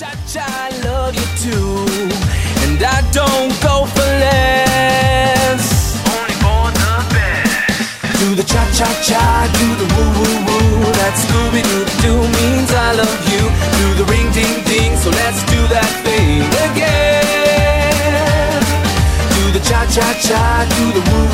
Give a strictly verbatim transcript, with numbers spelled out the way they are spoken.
cha-cha, I love you too, and I don't go for less. Only for the best. Do the cha-cha-cha, do the woo-woo-woo. That Scooby-Doo-Doo means I love you. Do the ring-ding-ding, so let's do that thing again. Do the cha-cha-cha, do the woo-woo.